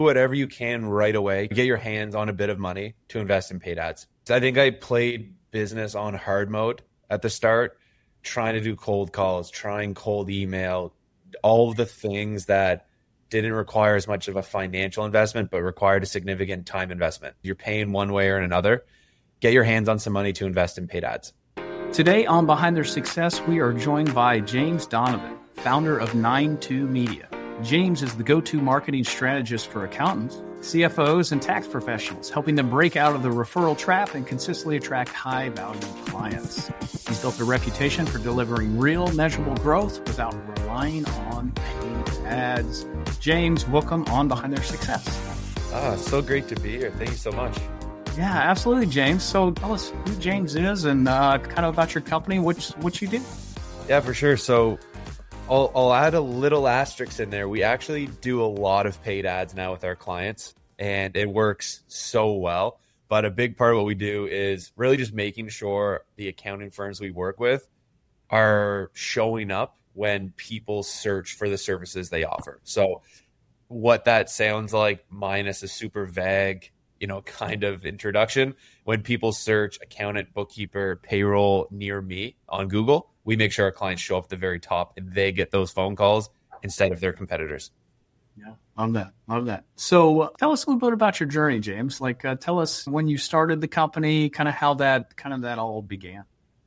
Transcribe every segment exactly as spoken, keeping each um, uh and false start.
whatever you can right away. Get your hands on a bit of money to invest in paid ads. So I think I played business on hard mode at the start, trying to do cold calls, trying cold email, all of the things that didn't require as much of a financial investment, but required a significant time investment. You're paying one way or another. Get your hands on some money to invest in paid ads. Today on Behind Their Success, we are joined by James Donovan, founder of nine two Media. James is the go-to marketing strategist for accountants, C F Os, and tax professionals, helping them break out of the referral trap and consistently attract high-value clients. He's built a reputation for delivering real, measurable growth without relying on paid ads. James, welcome on Behind Their Success. Ah, so great to be here. Thank you so much. Yeah, absolutely, James. So tell us who James is and uh, kind of about your company, what, what you do. Yeah, for sure. So I'll, I'll add a little asterisk in there. We actually do a lot of paid ads now with our clients, and it works so well. But a big part of what we do is really just making sure the accounting firms we work with are showing up when people search for the services they offer. So what that sounds like, minus a super vague, you know, kind of introduction, when people search accountant, bookkeeper, payroll near me on Google, we make sure our clients show up at the very top and they get those phone calls instead of their competitors. Yeah, love that. Love that. So uh, tell us a little bit about your journey, James. Like, uh, tell us when you started the company, kind of how that kind of that all began.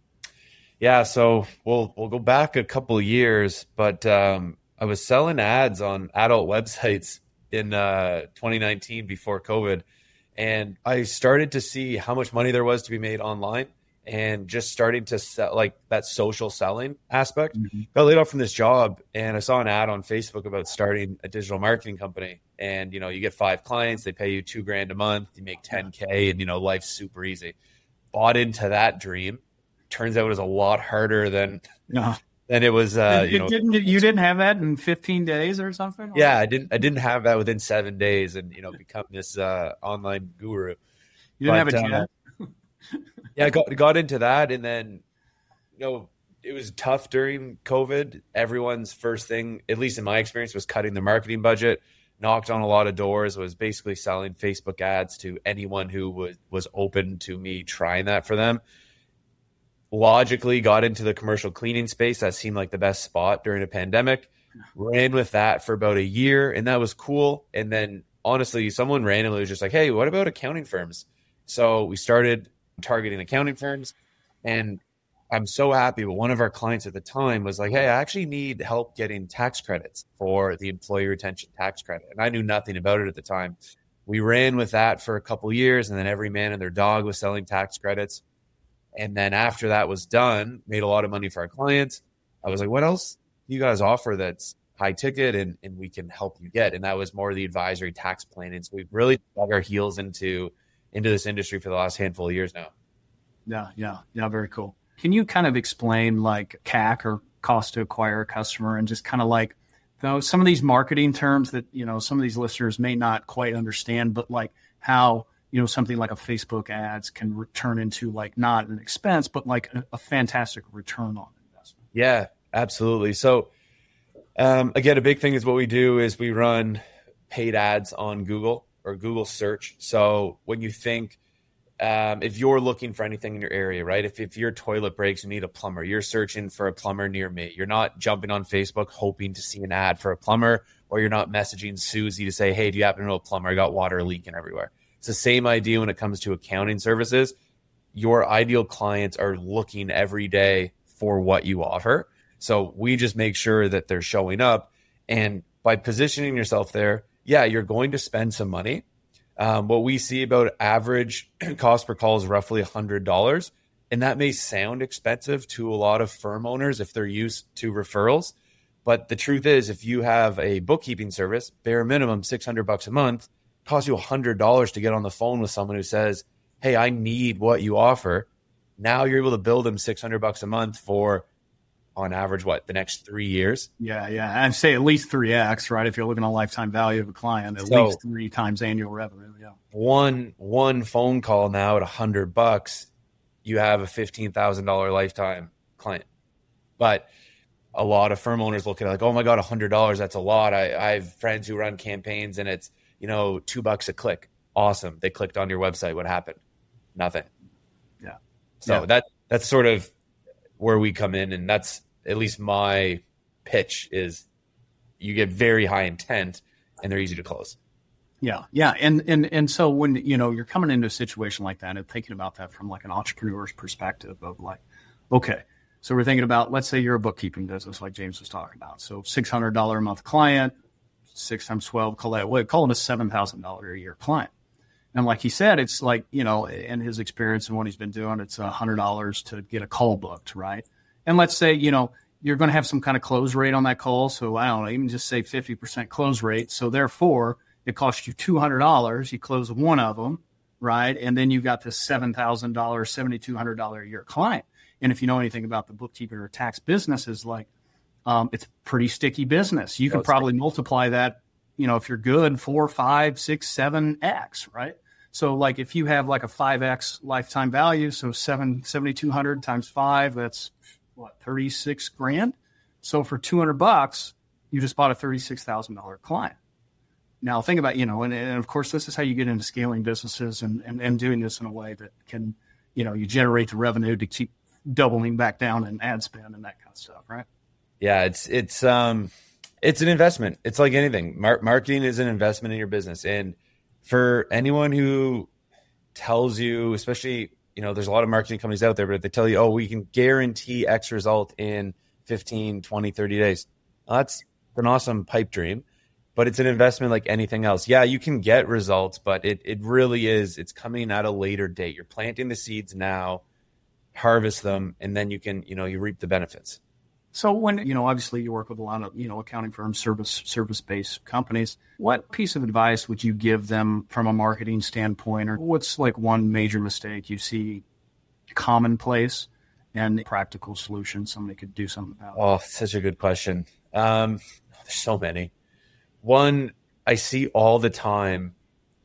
Yeah, so we'll we'll go back a couple of years, but um, I was selling ads on adult websites in uh, twenty nineteen before COVID, and I started to see how much money there was to be made online. And just starting to sell, like that social selling aspect. Mm-hmm. Got laid off from this job, and I saw an ad on Facebook about starting a digital marketing company. And, you know, you get five clients, they pay you two grand a month, you make ten K, and, you know, life's super easy. Bought into that dream. Turns out it was a lot harder than, no. than it was. Uh, it, you know, didn't, you didn't have that in fifteen days or something? Yeah, I didn't, I didn't have that within seven days and, you know, become this uh, online guru. You didn't but, have a jet? Uh, Yeah, I got, got into that. And then, you know, it was tough during COVID. Everyone's first thing, at least in my experience, was cutting their marketing budget, knocked on a lot of doors, was basically selling Facebook ads to anyone who was, was open to me trying that for them. Logically got into the commercial cleaning space. That seemed like the best spot during a pandemic. Ran with that for about a year, and that was cool. And then, honestly, someone randomly was just like, hey, what about accounting firms? So we started targeting accounting firms, and I'm so happy. But one of our clients at the time was like, hey, I actually need help getting tax credits for the employee retention tax credit. And I knew nothing about it at the time. We ran with that for a couple of years, and then every man and their dog was selling tax credits. And then after that was done, made a lot of money for our clients. I was like, what else do you guys offer that's high ticket and, and we can help you get? And that was more the advisory tax planning. So we've really dug our heels into into this industry for the last handful of years now. Yeah, yeah, yeah, very cool. Can you kind of explain like C A C or cost to acquire a customer and just kind of like, you know, some of these marketing terms that, you know, some of these listeners may not quite understand, but like how, you know, something like a Facebook ads can return into like not an expense, but like a, a fantastic return on investment. Yeah, absolutely. So um, again, a big thing is what we do is we run paid ads on Google or Google search. So when you think, um, if you're looking for anything in your area, right? If, if your toilet breaks, you need a plumber, you're searching for a plumber near me. You're not jumping on Facebook hoping to see an ad for a plumber, or you're not messaging Susie to say, hey, do you happen to know a plumber? I got water leaking everywhere. It's the same idea when it comes to accounting services. Your ideal clients are looking every day for what you offer. So we just make sure that they're showing up. And by positioning yourself there, yeah, you're going to spend some money. Um, what we see about average cost per call is roughly one hundred dollars. And that may sound expensive to a lot of firm owners if they're used to referrals. But the truth is, if you have a bookkeeping service, bare minimum six hundred bucks a month, costs you one hundred dollars to get on the phone with someone who says, hey, I need what you offer. Now you're able to bill them six hundred bucks a month for, on average, what, the next three years? Yeah, yeah. I'd say at least three X, right? If you're looking at lifetime value of a client, at so least three times annual revenue. Yeah. One one phone call now at a hundred bucks, you have a fifteen thousand dollar lifetime client. But a lot of firm owners look at it like, oh my God, a hundred dollars, that's a lot. I, I have friends who run campaigns and it's you know, two bucks a click. Awesome. They clicked on your website. What happened? Nothing. Yeah. So yeah. that that's sort of where we come in. And that's at least my pitch is you get very high intent and they're easy to close. Yeah. Yeah. And, and, and so when, you know, you're coming into a situation like that and thinking about that from like an entrepreneur's perspective of like, okay, so we're thinking about, let's say you're a bookkeeping business like James was talking about. So six hundred dollars a month client, six times twelve, call it, call it a seven thousand dollars a year client. And like he said, it's like, you know, in his experience and what he's been doing, it's one hundred dollars to get a call booked, right? And let's say, you know, you're going to have some kind of close rate on that call. So I don't know, even just say fifty percent close rate. So therefore, it costs you two hundred dollars. You close one of them, right? And then you've got this seven thousand dollars, seven thousand two hundred dollars a year client. And if you know anything about the bookkeeping or tax businesses, like um, it's pretty sticky business. You can probably multiply that, you know, if you're good, four, five, six, seven X, right? So like if you have like a five X lifetime value, so seven, seventy-two hundred times five, that's what, thirty-six grand. So for two hundred bucks, you just bought a thirty-six thousand dollars client. Now think about, you know, and, and of course, this is how you get into scaling businesses and, and, and doing this in a way that can, you know, you generate the revenue to keep doubling back down in ad spend and that kind of stuff, right? Yeah, it's, it's, um, it's an investment. It's like anything. Mar- marketing is an investment in your business. And for anyone who tells you, especially, you know, there's a lot of marketing companies out there, but if they tell you, oh, we can guarantee X result in fifteen, twenty, thirty days. Well, that's an awesome pipe dream, but it's an investment like anything else. Yeah, you can get results, but it it really is, it's coming at a later date. You're planting the seeds now, harvest them, and then you can, you know, you reap the benefits. So when, you know, obviously you work with a lot of, you know, accounting firms, service, service-based companies, what piece of advice would you give them from a marketing standpoint, or what's like one major mistake you see commonplace and practical solution somebody could do something about? Oh, such a good question. Um, there's so many. One I see all the time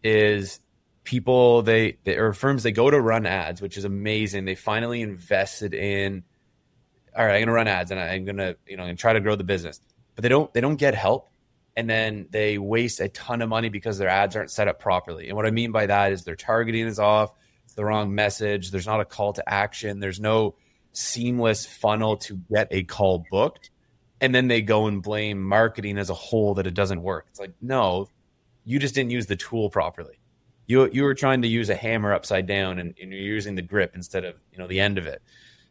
is people, they, they or firms, they go to run ads, which is amazing. They finally invested in, all right, I'm going to run ads and I'm going to, you know, and try to grow the business, but they don't, they don't get help. And then they waste a ton of money because their ads aren't set up properly. And what I mean by that is their targeting is off. It's the wrong message. There's not a call to action. There's no seamless funnel to get a call booked. And then they go and blame marketing as a whole that it doesn't work. It's like, no, you just didn't use the tool properly. You you were trying to use a hammer upside down and, and you're using the grip instead of, you know, the end of it.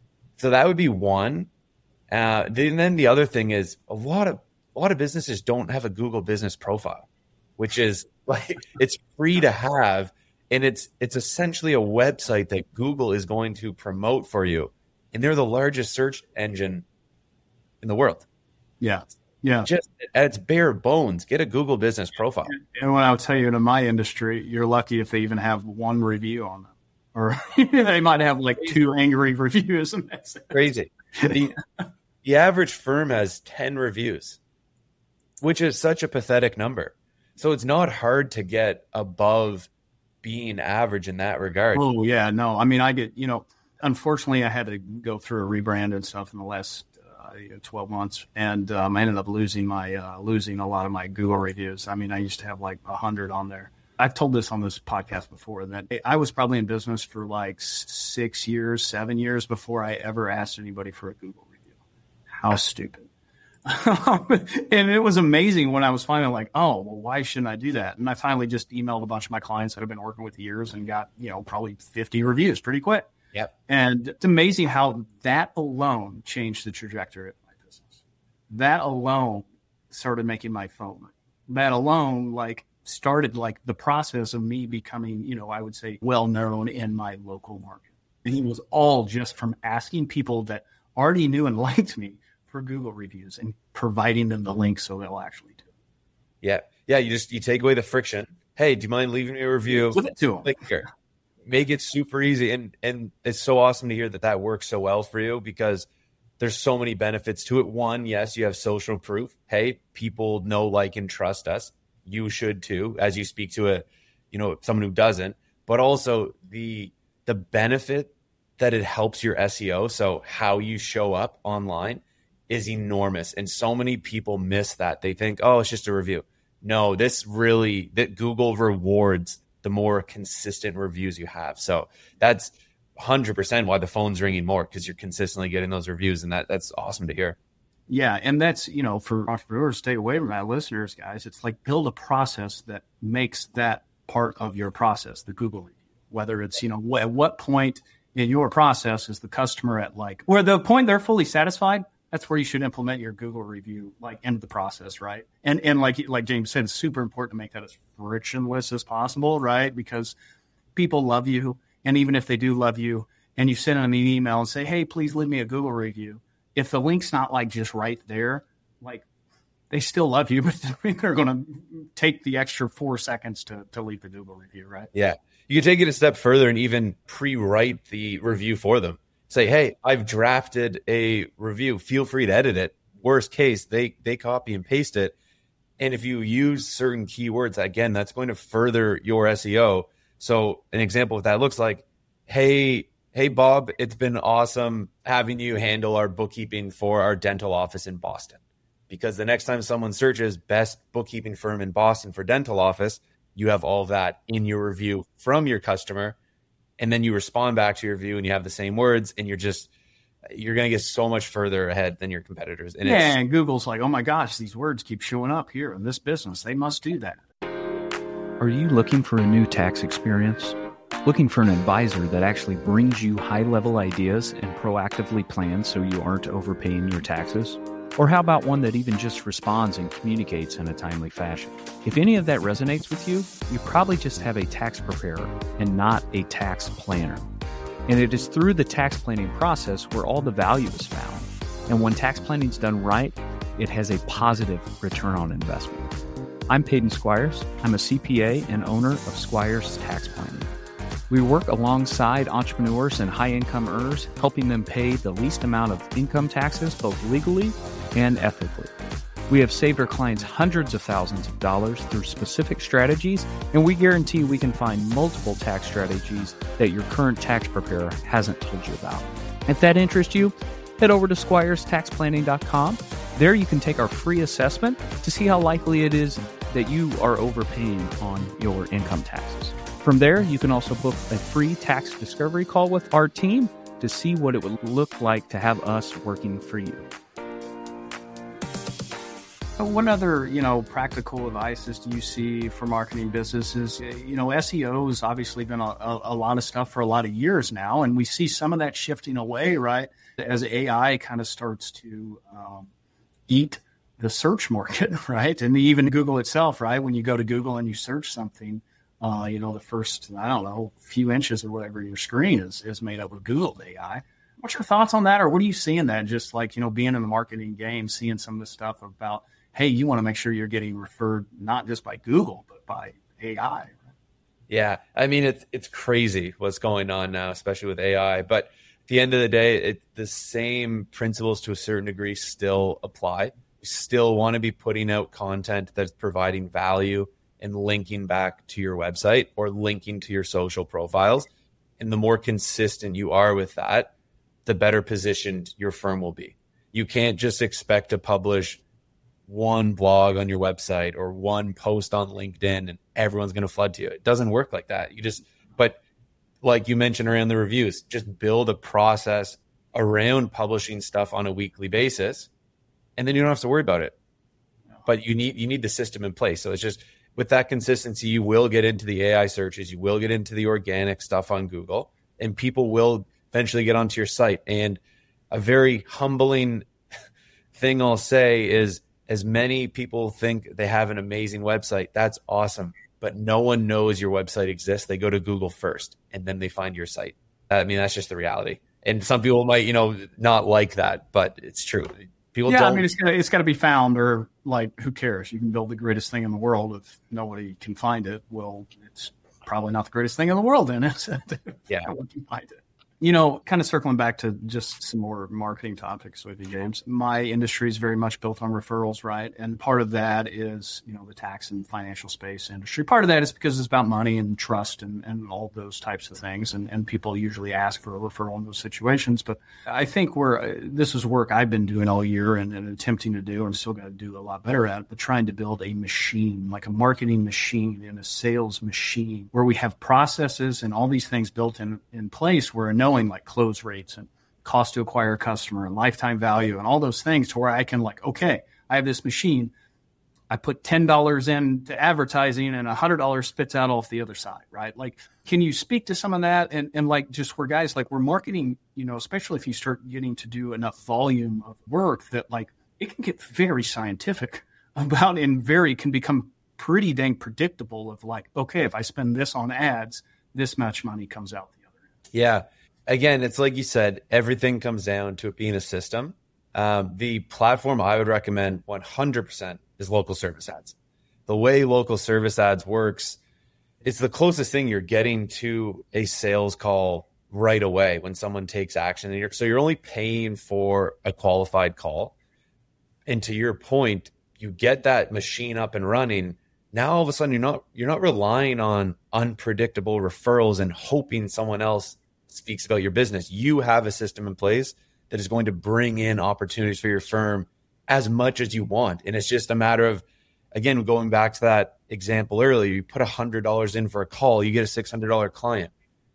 So that would be one. Uh, then, then the other thing is a lot of a lot of businesses don't have a Google business profile, which is like, it's free to have. And it's it's essentially a website that Google is going to promote for you. And they're the largest search engine in the world. Yeah. Yeah. Just at its bare bones, get a Google business profile. And when I'll tell you, in my industry, you're lucky if they even have one review on them. Or they might have like two angry reviews. And that's it. Crazy. The, the average firm has ten reviews, which is such a pathetic number. So it's not hard to get above being average in that regard. Oh, yeah. No, I mean, I get, you know, unfortunately, I had to go through a rebrand and stuff in the last uh, twelve months. And um, I ended up losing my uh, losing a lot of my Google reviews. I mean, I used to have like one hundred on there. I've told this on this podcast before that I was probably in business for like six years, seven years before I ever asked anybody for a Google review. How stupid. And it was amazing when I was finally like, oh, well, why shouldn't I do that? And I finally just emailed a bunch of my clients that I've been working with years and got, you know, probably fifty reviews pretty quick. Yep. And it's amazing how that alone changed the trajectory of my business. That alone started making my phone. That alone, like, started like the process of me becoming, you know, I would say well-known in my local market. And it was all just from asking people that already knew and liked me for Google reviews and providing them the link so they'll actually do it. Yeah. Yeah. You just, you take away the friction. Hey, do you mind leaving me a review? Give it to them. Click here. Make it super easy. And, and it's so awesome to hear that that works so well for you because there's so many benefits to it. One, yes, you have social proof. Hey, people know, like, and trust us. You should too, as you speak to a, you know, someone who doesn't, but also the, the benefit that it helps your S E O. So how you show up online is enormous. And so many people miss that. They think, oh, it's just a review. no, this really, that Google rewards the more consistent reviews you have. So that's one hundred percent why the phone's ringing more, because you're consistently getting those reviews, and that that's awesome to hear. Yeah, and that's, you know, for entrepreneurs, stay away from that. Listeners, guys, it's like build a process that makes that part of your process, the Google review. Whether it's, you know, wh- at what point in your process is the customer at, like, where the point they're fully satisfied, that's where you should implement your Google review, like, into the process, right? And and like like James said, it's super important to make that as frictionless as possible, right? Because people love you, and even if they do love you, and you send them an email and say, hey, please leave me a Google review, if the link's not like just right there, like, they still love you, but they're going to take the extra four seconds to, to leave the Google review, right? Yeah. You can take it a step further and even pre-write the review for them. Say, hey, I've drafted a review. Feel free to edit it. Worst case, they they copy and paste it. And if you use certain keywords, again, that's going to further your S E O. So an example of that looks like, hey, Hey, Bob, it's been awesome having you handle our bookkeeping for our dental office in Boston. Because the next time someone searches best bookkeeping firm in Boston for dental office, you have all that in your review from your customer. And then you respond back to your review and you have the same words, and you're just, you're going to get so much further ahead than your competitors. And yeah, it's, and Google's like, oh my gosh, these words keep showing up here in this business. They must do that. Are you looking for a new tax experience? Looking for an advisor that actually brings you high-level ideas and proactively plans so you aren't overpaying your taxes? Or how about one that even just responds and communicates in a timely fashion? If any of that resonates with you, you probably just have a tax preparer and not a tax planner. And it is through the tax planning process where all the value is found. And when tax planning is done right, it has a positive return on investment. I'm Peyton Squires. I'm a C P A and owner of Squires Tax Planning. We work alongside entrepreneurs and high-income earners, helping them pay the least amount of income taxes, both legally and ethically. We have saved our clients hundreds of thousands of dollars through specific strategies, and we guarantee we can find multiple tax strategies that your current tax preparer hasn't told you about. If that interests you, head over to squires tax planning dot com. There you can take our free assessment to see how likely it is that you are overpaying on your income taxes. From there, you can also book a free tax discovery call with our team to see what it would look like to have us working for you. One other, you know, practical advice do you see for marketing businesses? You know, S E O has obviously been a, a, a lot of stuff for a lot of years now, and we see some of that shifting away, right? As A I kind of starts to um, eat the search market, right? And even Google itself, right? When you go to Google and you search something, Uh, you know, the first, I don't know, few inches or whatever your screen is, is made up of Google A I. What's your thoughts on that? Or what are you seeing that just like, you know, being in the marketing game, seeing some of the stuff about, hey, you want to make sure you're getting referred not just by Google, but by A I. Yeah. I mean, it's, it's crazy what's going on now, especially with A I. But at the end of the day, it, the same principles to a certain degree still apply. You still want to be putting out content that's providing value and linking back to your website or linking to your social profiles. And the more consistent you are with that, the better positioned your firm will be. You can't just expect to publish one blog on your website or one post on LinkedIn and everyone's going to flood to you. It doesn't work like that. You just, but like you mentioned around the reviews, just build a process around publishing stuff on a weekly basis, and then you don't have to worry about it. But you need, you need the system in place. So it's just, with that consistency, you will get into the A I searches, you will get into the organic stuff on Google, and people will eventually get onto your site. And a very humbling thing I'll say is, as many people think they have an amazing website, that's awesome, but no one knows your website exists. They go to Google first, and then they find your site. I mean, that's just the reality. And some people might, you know, not like that, but it's true. People yeah, don't. I mean, it's got it's got to be found, or like, who cares? You can build the greatest thing in the world. If nobody can find it, well, it's probably not the greatest thing in the world, then, is it? Yeah, no one can find it. You know, kind of circling back to just some more marketing topics with you, James. My industry is very much built on referrals, right? And part of that is, you know, the tax and financial space industry. Part of that is because it's about money and trust and, and all those types of things. And, and people usually ask for a referral in those situations. But I think we're, this is work I've been doing all year and, and attempting to do, and still got to do a lot better at it, but trying to build a machine, like a marketing machine and a sales machine where we have processes and all these things built in, in place where no knowing like close rates and cost to acquire a customer and lifetime value and all those things to where I can like, okay, I have this machine. I put ten dollars into advertising and one hundred dollars spits out off the other side, right? Like, can you speak to some of that? And, and like, just where guys, like we're marketing, you know, especially if you start getting to do enough volume of work that like it can get very scientific about and very can become pretty dang predictable of like, okay, if I spend this on ads, this much money comes out the other end. Yeah. Again, it's like you said, everything comes down to it being a system. Um, the platform I would recommend one hundred percent is local service ads. The way local service ads works, it's the closest thing you're getting to a sales call right away when someone takes action. And you're, so you're only paying for a qualified call. And to your point, you get that machine up and running. Now all of a sudden you're not you're not relying on unpredictable referrals and hoping someone else speaks about your business. You have a system in place that is going to bring in opportunities for your firm as much as you want. And it's just a matter of, again, going back to that example earlier, you put one hundred dollars in for a call, you get a six hundred dollars client.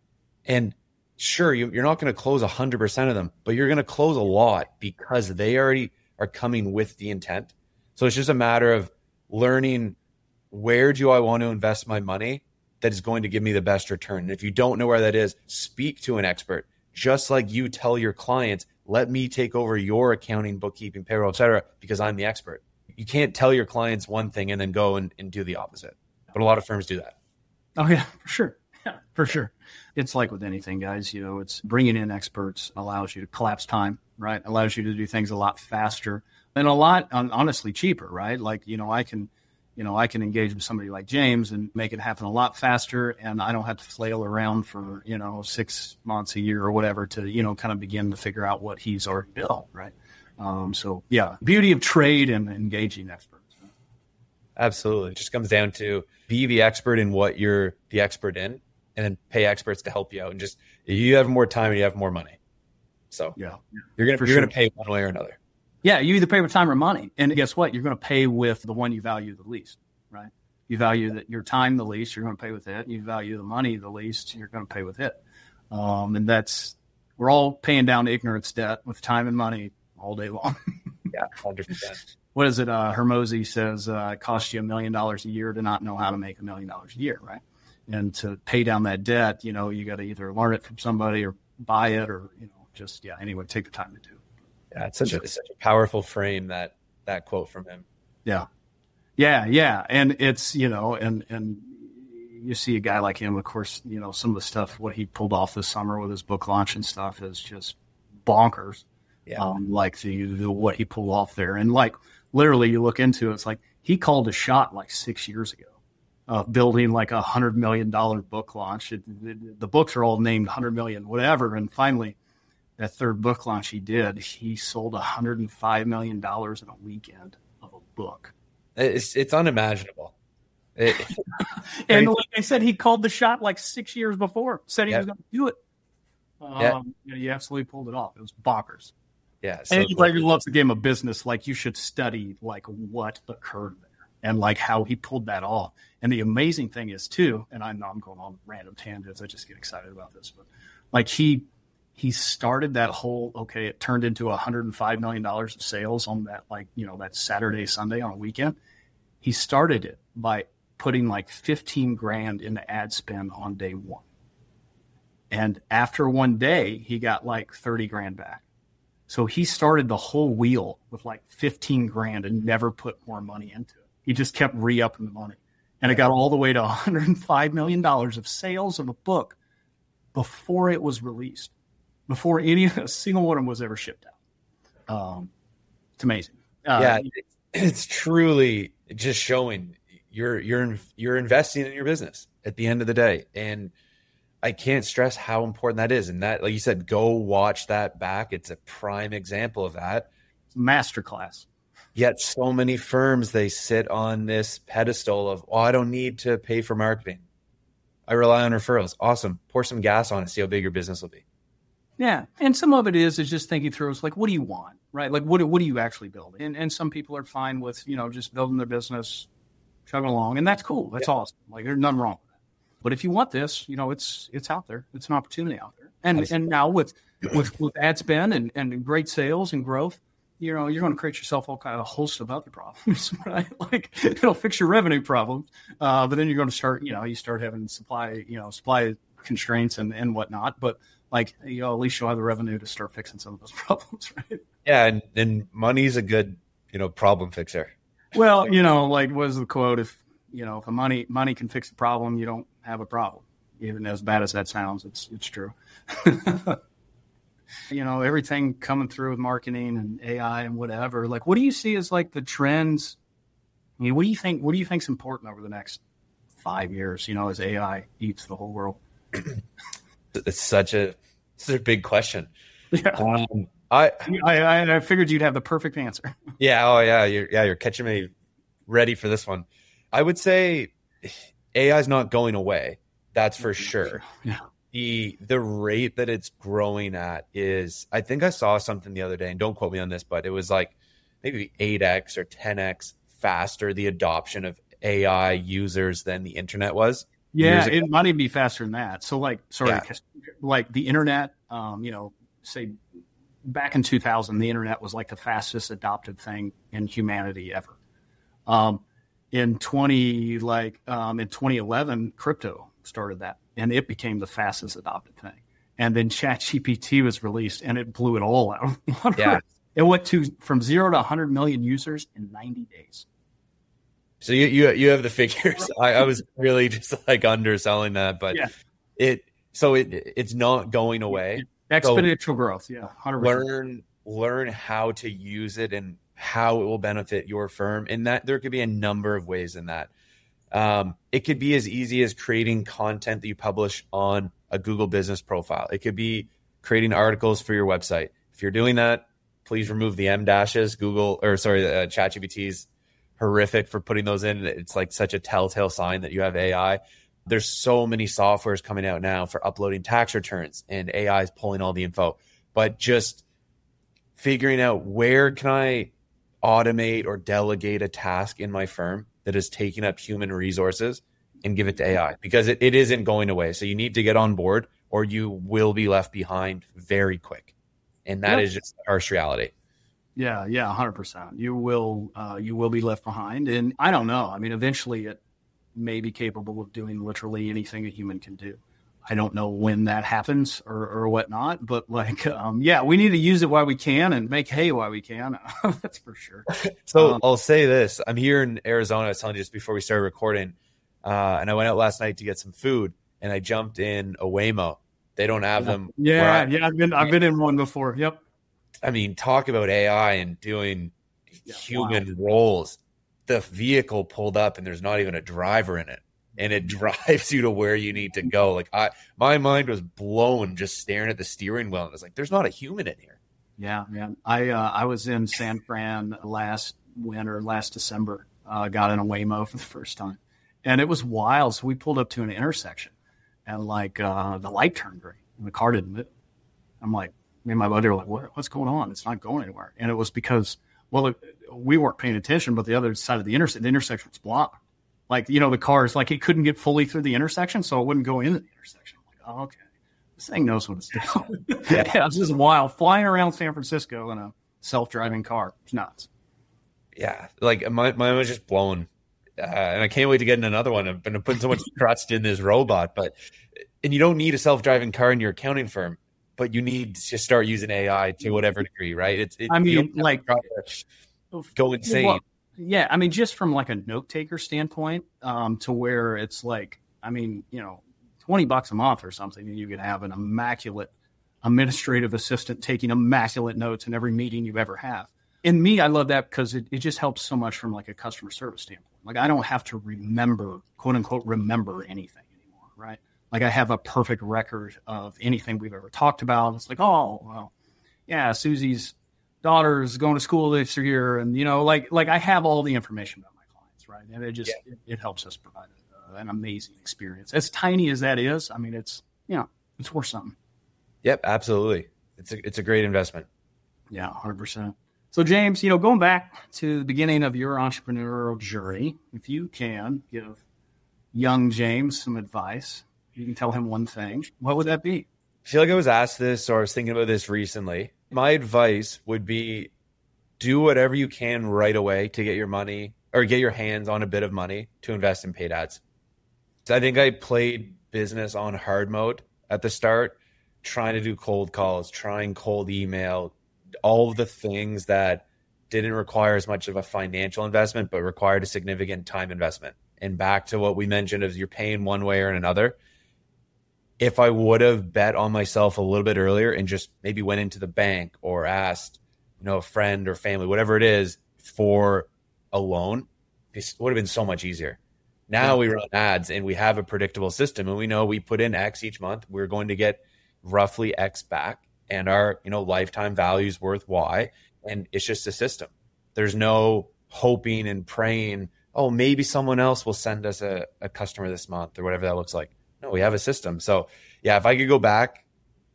And sure, you, you're not going to close one hundred percent of them, but you're going to close a lot because they already are coming with the intent. So it's just a matter of learning, where do I want to invest my money that is going to give me the best return? And if you don't know where that is, speak to an expert. Just like you tell your clients, let me take over your accounting, bookkeeping, payroll, et cetera, because I'm the expert. You can't tell your clients one thing and then go and, and do the opposite. But a lot of firms do that. Oh, yeah, for sure. Yeah, for sure. It's like with anything, guys, you know, it's bringing in experts allows you to collapse time, right? Allows you to do things a lot faster and a lot, honestly, cheaper, right? Like, you know, I can, you know, I can engage with somebody like James and make it happen a lot faster. And I don't have to flail around for, you know, six months, a year or whatever to, you know, kind of begin to figure out what he's already built, right? Um, so, yeah, beauty of trade and engaging experts. Absolutely. It just comes down to be the expert in what you're the expert in, and then pay experts to help you out. And just, you have more time and you have more money. So yeah, you're going to, you're going to pay one way or another. Yeah, you either pay with time or money. And guess what? You're going to pay with the one you value the least, right? You value that your time the least, you're going to pay with it. You value the money the least, you're going to pay with it. Um, and that's, we're all paying down ignorance debt with time and money all day long. Yeah, one hundred percent. What is it? Uh, Hermosi says uh, it costs you a million dollars a year to not know how to make a million dollars a year, right? And to pay down that debt, you know, you got to either learn it from somebody or buy it or, you know, just, yeah, anyway, take the time to do it. Yeah, it's such a, it's such a powerful frame, that that quote from him. Yeah. Yeah, yeah. And it's, you know, and and you see a guy like him, of course, you know, some of the stuff, what he pulled off this summer with his book launch and stuff is just bonkers. Yeah. Um, like the, the what he pulled off there. And like literally you look into it, it's like he called a shot like six years ago of building like a hundred million dollar book launch. It, it, the books are all named hundred million, whatever. And finally, that third book launch he did, he sold one hundred five million dollars in a weekend of a book. It's it's unimagiable. It, and like I said, he called the shot like six years before, said he yep. was going to do it. Um, yep. you know, he absolutely pulled it off. It was bonkers. Yeah. So and anybody who loves the game of business, like you should study like what occurred there and like how he pulled that off. And the amazing thing is too, and I know I'm going on random tangents. I just get excited about this, but like he, He started that whole, okay, it turned into one hundred five million dollars of sales on that, like, you know, that Saturday, Sunday on a weekend. He started it by putting like fifteen grand into ad spend on day one. And after one day, he got like thirty grand back. So he started the whole wheel with like fifteen grand and never put more money into it. He just kept re-upping the money. And it got all the way to one hundred five million dollars of sales of a book before it was released. Before any a single one of them was ever shipped out. Um, it's amazing. Uh, yeah, it's truly just showing you're you're you're investing in your business at the end of the day. And I can't stress how important that is. And that, like you said, go watch that back. It's a prime example of that. Masterclass. Yet so many firms, they sit on this pedestal of, oh, I don't need to pay for marketing. I rely on referrals. Awesome. Pour some gas on it. See how big your business will be. Yeah. And some of it is, is just thinking through, it's like, what do you want, right? Like, what, what do you actually build? And, and some people are fine with, you know, just building their business, chugging along. And that's cool. That's yeah. awesome. Like, there's nothing wrong with that. But if you want this, you know, it's, it's out there. It's an opportunity out there. And, and now with, with, with ad spend and, and great sales and growth, you know, you're going to create yourself all kind of a host of other problems, right? Like, it'll fix your revenue problems. Uh, but then you're going to start, you know, you start having supply, you know, supply constraints and, and whatnot. But like, you know, at least you'll have the revenue to start fixing some of those problems, right? Yeah. And, and money's a good, you know, problem fixer. Well, you know, like, what is the quote? If, you know, if a money, money can fix the problem, you don't have a problem. Even as bad as that sounds, it's, it's true. You know, everything coming through with marketing and A I and whatever, like, what do you see as like the trends? I mean, what do you think, what do you think is important over the next five years, you know, as A I eats the whole world? It's such a, such a big question. Yeah. Um, I, I, I figured you'd have the perfect answer. Yeah. Oh yeah. You're, yeah. You're catching me ready for this one. I would say A I is not going away. That's for sure. Yeah. The the rate that it's growing at is, I think I saw something the other day, and don't quote me on this, but it was like maybe eight x or ten x faster the adoption of A I users than the internet was. Yeah, it might even be faster than that. So like, sorry, yeah. like the internet, um, you know, say back in two thousand, the internet was like the fastest adopted thing in humanity ever. Um, in twenty like um, in twenty eleven, crypto started that. And it became the fastest adopted thing. And then ChatGPT was released, and it blew it all out. Yeah, it went to from zero to one hundred million users in ninety days. So you you you have the figures. I, I was really just like underselling that, but yeah. it so it it's not going away. Exponential so growth, yeah, one hundred percent. Learn learn how to use it and how it will benefit your firm. And that there could be a number of ways in that. Um, it could be as easy as creating content that you publish on a Google business profile. It could be creating articles for your website. If you're doing that, please remove the M dashes. Google or sorry, uh, ChatGPT is horrific for putting those in. It's like such a telltale sign that you have A I. There's so many softwares coming out now for uploading tax returns, and A I is pulling all the info. But just figuring out, where can I automate or delegate a task in my firm that is taking up human resources, and give it to A I, because it, it isn't going away. So you need to get on board, or you will be left behind very quick. And that yep. is just harsh reality. Yeah. Yeah. one hundred percent. You will, uh, you will be left behind. And I don't know. I mean, eventually it may be capable of doing literally anything a human can do. I don't know when that happens or, or whatnot, but like, um, yeah, we need to use it while we can and make hay while we can. That's for sure. So um, I'll say this. I'm here in Arizona. I was telling you just before we started recording, uh, and I went out last night to get some food, and I jumped in a Waymo. They don't have yeah. them. Yeah. Yeah. I've been, I've been in one before. Yep. I mean, talk about A I and doing yeah, human wow. roles. The vehicle pulled up and there's not even a driver in it. And it drives you to where you need to go. Like I, my mind was blown just staring at the steering wheel. And I was like, there's not a human in here. Yeah, man. I uh, I was in San Fran last winter, last December. Uh, got in a Waymo for the first time, and it was wild. So we pulled up to an intersection, and like uh, the light turned green, and the car didn't move. I'm like, me and my buddy were like, what, what's going on? It's not going anywhere. And it was because, well, it, we weren't paying attention, but the other side of the intersection, the intersection was blocked. Like, you know, the cars, like it couldn't get fully through the intersection, so it wouldn't go into the intersection. I'm like, oh, okay. This thing knows what it's doing. yeah. yeah, it's just wild. Flying around San Francisco in a self-driving car. It's nuts. Yeah, like my mine was just blown. Uh, and I can't wait to get in another one. I've been putting so much trust in this robot. But and you don't need a self-driving car in your accounting firm, but you need to start using A I to whatever degree, right? It's it, I mean, like go insane. Well, yeah, I mean, just from like a note taker standpoint, um, to where it's like, I mean, you know, twenty bucks a month or something, and you could have an immaculate administrative assistant taking immaculate notes in every meeting you ever have. And me, I love that because it, it just helps so much from like a customer service standpoint. Like I don't have to remember, quote unquote, remember anything anymore, right? like I have a perfect record of anything we've ever talked about. It's like, oh, well, yeah, Susie's daughter is going to school this year. And, you know, like, like I have all the information about my clients, right? And it just, yeah. it, it helps us provide a, uh, an amazing experience. As tiny as that is, I mean, it's, you know, it's worth something. Yep, absolutely. It's a, it's a great investment. Yeah, one hundred percent. So, James, you know, going back to the beginning of your entrepreneurial journey, if you can give young James some advice, you can tell him one thing, what would that be? I feel like I was asked this, or I was thinking about this recently. My advice would be do whatever you can right away to get your money or get your hands on a bit of money to invest in paid ads. So I think I played business on hard mode at the start, trying to do cold calls, trying cold email, all of the things that didn't require as much of a financial investment, but required a significant time investment. And back to what we mentioned is you're paying one way or another. If I would have bet on myself a little bit earlier and just maybe went into the bank or asked, you know, a friend or family, whatever it is, for a loan, it would have been so much easier. Now we run ads and we have a predictable system and we know we put in X each month. We're going to get roughly X back and our, you know, lifetime value is worth Y. And it's just a system. There's no hoping and praying, oh, maybe someone else will send us a, a customer this month or whatever that looks like. No, we have a system. So yeah, if I could go back,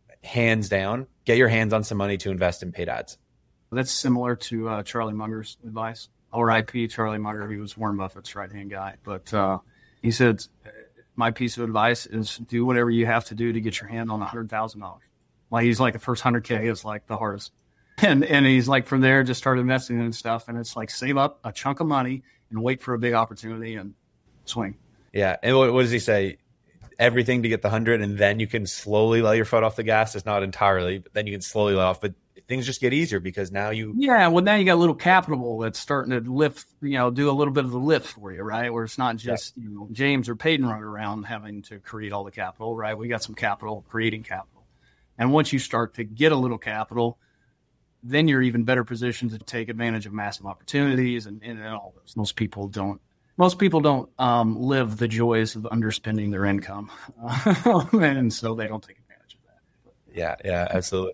hands down, get your hands on some money to invest in paid ads. That's similar to uh, Charlie Munger's advice. R I P Charlie Munger. He was Warren Buffett's right-hand guy. But uh, he said, my piece of advice is do whatever you have to do to get your hand on one hundred thousand dollars. Like he's like the first one hundred K is like the hardest. And and he's like from there just start investing in stuff. And it's like save up a chunk of money and wait for a big opportunity and swing. Yeah. And what, what does he say? Everything to get the hundred, and then you can slowly let your foot off the gas. It's not entirely, but then you can slowly let off. But things just get easier because now you. Yeah, well, now you got a little capital that's starting to lift, you know, do a little bit of the lift for you, right? Where it's not just, yeah. you know, James or Peyton running around having to create all the capital, right? We got some capital, creating capital. And once you start to get a little capital, then you're even better positioned to take advantage of massive opportunities and, and all those. Most people don't. Most people don't um, live the joys of underspending their income, uh, and so they don't take advantage of that. Yeah, yeah, absolutely.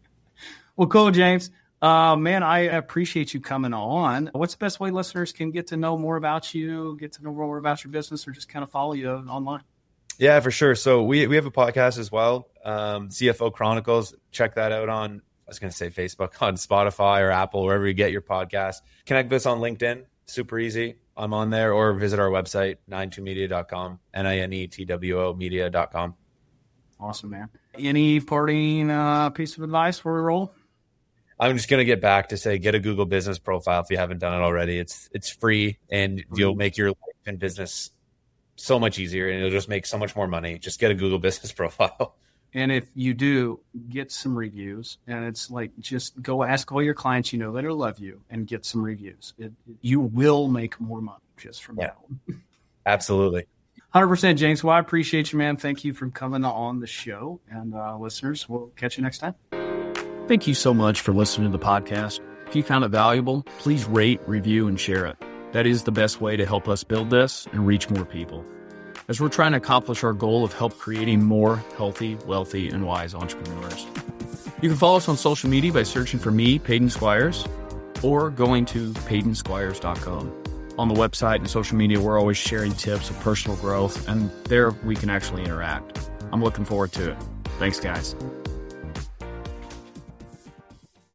Well, cool, James. Uh, man, I appreciate you coming on. What's the best way listeners can get to know more about you, get to know more about your business, or just kind of follow you online? Yeah, for sure. So we we have a podcast as well, um, C F O Chronicles. Check that out on, I was going to say Facebook, on Spotify or Apple, wherever you get your podcast. Connect with us on LinkedIn. Super easy. I'm on there, or visit our website, nine two media dot com, N I N E T W O media dot com. Awesome, man. Any parting uh, piece of advice before we roll? I'm just going to get back to say, get a Google business profile if you haven't done it already. It's it's free, and mm-hmm. you'll make your life and business so much easier, and it'll just make so much more money. Just get a Google business profile. And if you do, get some reviews. And it's like, just go ask all your clients you know that love you and get some reviews. It, you will make more money just from yeah. that. Absolutely. one hundred percent, James. Well, I appreciate you, man. Thank you for coming on the show. And uh, listeners, we'll catch you next time. Thank you so much for listening to the podcast. If you found it valuable, please rate, review, and share it. That is the best way to help us build this and reach more people, as we're trying to accomplish our goal of help creating more healthy, wealthy, and wise entrepreneurs. You can follow us on social media by searching for me, Peyton Squires, or going to peyton squires dot com. On the website and social media, we're always sharing tips of personal growth, and there we can actually interact. I'm looking forward to it. Thanks, guys.